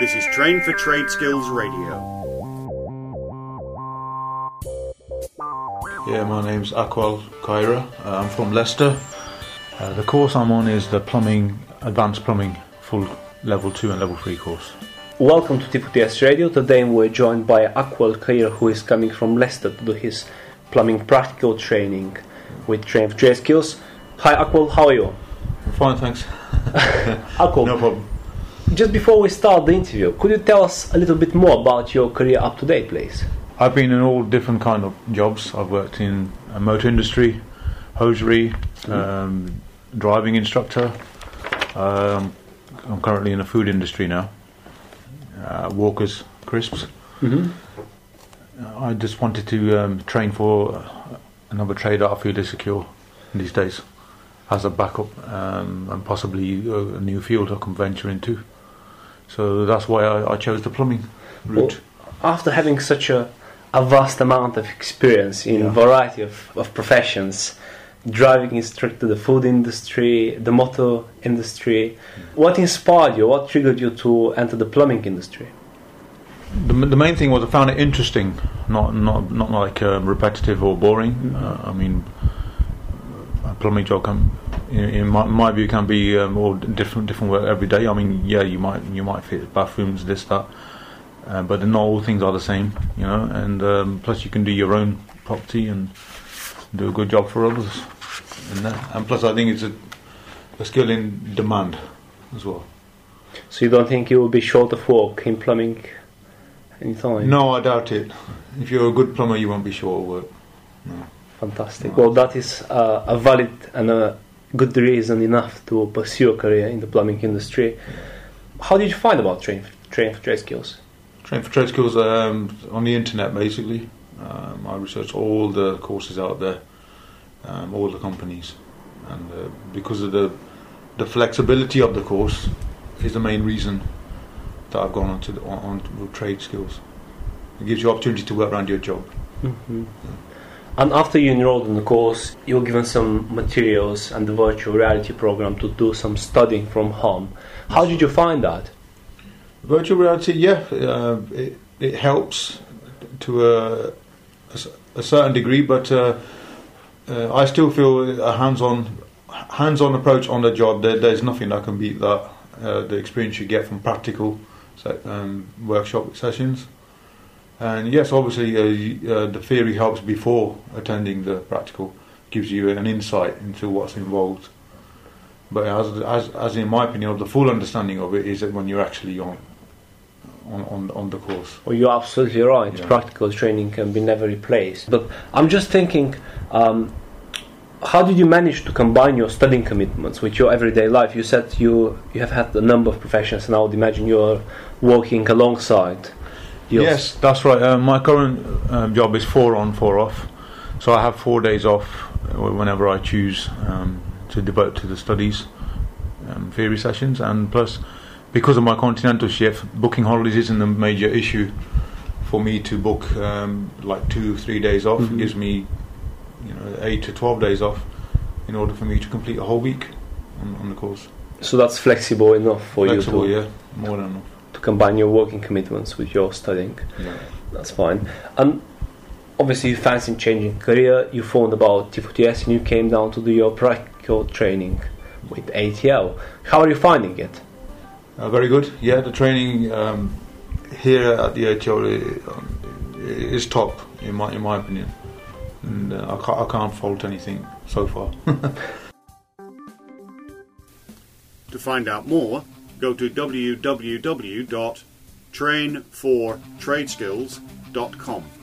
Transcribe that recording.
This is Train for Trade Skills Radio. Yeah, my name's Akwal Kaira. I'm from Leicester. The course I'm on is the Advanced Plumbing Full Level 2 and Level 3 course. Welcome to T4TS Radio. Today we're joined by Akwal Kaira, who is coming from Leicester to do his plumbing practical training with Train for Trade Skills. Hi Akwal, how are you? Fine, thanks. Akwal, no problem. Just before we start the interview, could you tell us a little bit more about your career up to date, please? I've been in all different kind of jobs. I've worked in a motor industry, hosiery, driving instructor. I'm currently in the food industry now. Walker's Crisps. I just wanted to train for another trade that I feel is secure these days as a backup, and possibly a new field I can venture into. So that's why I chose the plumbing route. Well, after having such a vast amount of experience in a variety of professions, driving instructor, the food industry, the motor industry, what inspired you, what triggered you to enter the plumbing industry? The main thing was I found it interesting, not like repetitive or boring. I mean, a plumbing job in my view can be all different work every day. I mean, yeah, you might fit bathrooms, this, that, but not all things are the same, you know. And plus, you can do your own property and do a good job for others. And plus, I think it's a skill in demand as well. So you don't think you will be short of work in plumbing anytime? No, I doubt it. If you're a good plumber, you won't be short of work. No. Fantastic. Well, that is a valid and a good reason enough to pursue a career in the plumbing industry. How did you find about Train for Trade Skills? Train for Trade Skills on the internet, basically. I researched all the courses out there, all the companies, and because of the flexibility of the course is the main reason that I've gone on trade skills. It gives you opportunity to work around your job. Mm-hmm. Yeah. And after you enrolled in the course, you were given some materials and the virtual reality program to do some studying from home. How did you find that? Virtual reality, it helps to a certain degree, but I still feel a hands-on approach on the job. There's nothing that can beat that. The experience you get from practical workshop sessions. And yes, obviously the theory helps before attending the practical, gives you an insight into what's involved. But as in my opinion, the full understanding of it is that when you're actually on the course. Well, you're absolutely right. Yeah. Practical training can be never replaced. But I'm just thinking, how did you manage to combine your studying commitments with your everyday life? You said you have had a number of professions, and I would imagine you're working alongside. Yes, that's right. My current job is 4 on, 4 off, so I have 4 days off whenever I choose to devote to the studies, theory sessions, and plus, because of my continental shift, booking holidays isn't a major issue for me to book like 2-3 days off. It gives me 8 to 12 days off in order for me to complete a whole week on the course. So that's flexible enough for you to... yeah, more than enough. To combine your working commitments with your studying. Yeah. That's fine. And obviously you fancy changing career, you phoned about T4TS and you came down to do your practical training with ATL. How are you finding it? Very good. Yeah, the training here at the ATL is top in my opinion. And I can't fault anything so far. To find out more, go to www.trainfortradeskills.com.